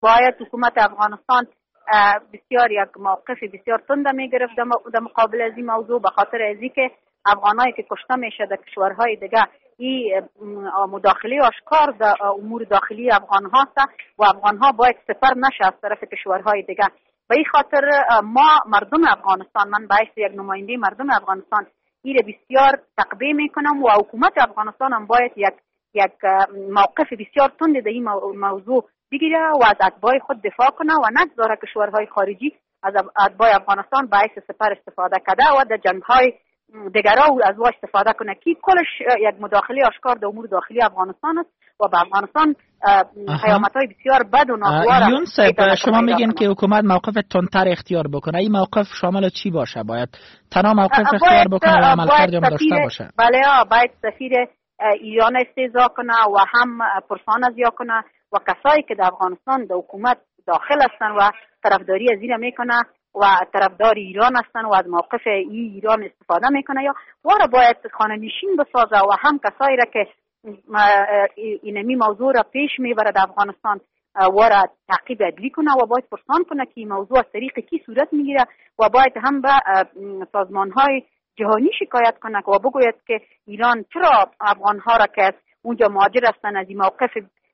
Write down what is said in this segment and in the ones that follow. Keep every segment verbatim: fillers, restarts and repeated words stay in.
باید حکومت افغانستان بسیار یک موقف بسیار تند میگرفت در مقابل از این موضوع، به خاطر ازی که افغانایی که کشته میشه در کشورهای دیگه این مداخله آشکار در امور داخلی افغان هاست و افغان ها باید سپر نشه از طرف کشورهای دیگه. به این خاطر ما مردم افغانستان، من باعث یک نماینده مردم افغانستان این بسیار تقبیه میکنم و حکومت افغانستان هم باید یک یک موقف بسیار تند در این موضوع بگیره و از اتباع خود دفاع کنه و نگذاره کشورهای خارجی از اتباع افغانستان باعث سپر استفاده کرده و در جنگ‌های دیگرها از او استفاده کنه که کلش یک مداخله آشکار در امور داخلی افغانستان است و به افغانستان پیامدهای بسیار بد و ناگوار. یونس، شما میگین که حکومت موقف تندتر اختیار بکنه. این موقف شامل چی باشه؟ باید تنها موقف اختیار بکنه و عملکردی هم داشته باشه؟ بله، باید سفیر ایران استیضاح کنه و هم پرسان ازیا کنه و کسایی که در افغانستان در حکومت داخل هستن و طرفداری از این میکنه و طرفدار ایران هستن و از موقف ای ایران استفاده میکنه یا وارا باید خانه نشین بسازه و هم کسایی را که اینمی موضوع را پیش میبره در افغانستان وارا تعقیب عدلی کنه و باید پرسان کنه که این موضوع از طریق کی صورت میگیره و باید هم به سازمان های جهانی شکایت کنه و بگوید که ایران چرا افغان ها را که اونجا مهاجر هستن از این موقف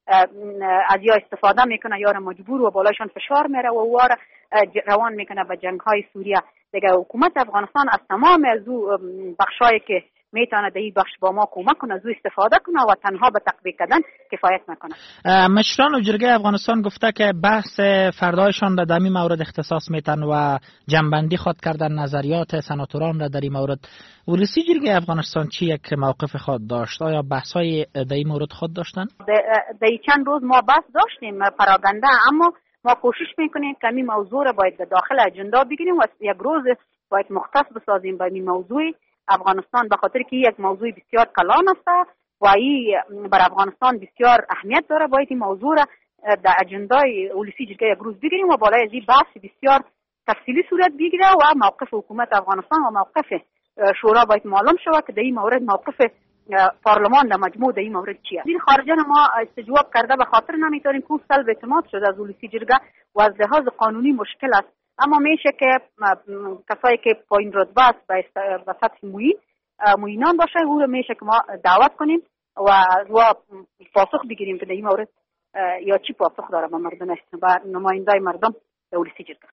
از یا استفاده میکنه یا را مجبور و بالایشان فشار میره و وارا روان میکنه به جنگ های سوریه. دیگه حکومت افغانستان از تمام از او بخشایی که میتونه در این بخش با ما کمک کنه از او استفاده کنه و تنها به تقویه کردن کفایت نکنه. مشران و جرگه افغانستان گفته که بحث فردایشان را در این مورد اختصاص میتن و جنبندی خود کردن نظریات سناتوران را در این مورد. ولسی جرگه افغانستان چی یک موقف خود داشت؟ آیا بحث های در این مورد خود داشتن؟ در چند روز ما بحث داشتیم پراگنده، اما ما کوشش میکنیم که این موضوع را باید داخل اجندا بگیریم و یک روز باید مختص بسازیم به این موضوع افغانستان، به خاطر که یک موضوع بسیار کلان است و این بر افغانستان بسیار اهمیت داره. باید این موضوع را در اجندای ولسی جرگه یک روز بگیریم و بالای از این بحث بسیار تفصیلی صورت بگیره و موقف حکومت افغانستان و موقف شورا باید معلوم شود که در این مورد موقف پارلمان در مجموع در این مورد چیه. این خارجان ما استجواب کرده به خاطر نمیتونیم که سلب اعتماد شده از ولسی جرگه و از لحاظ قانونی مشکل است، اما میشه که کسایی که پایین رتبه است به سطح موین موینان باشه او رو میشه که ما دعوت کنیم و و پاسخ بگیریم که در این مورد یا چی پاسخ داره به مردم است، به نمایندای مردم ولسی جرگه.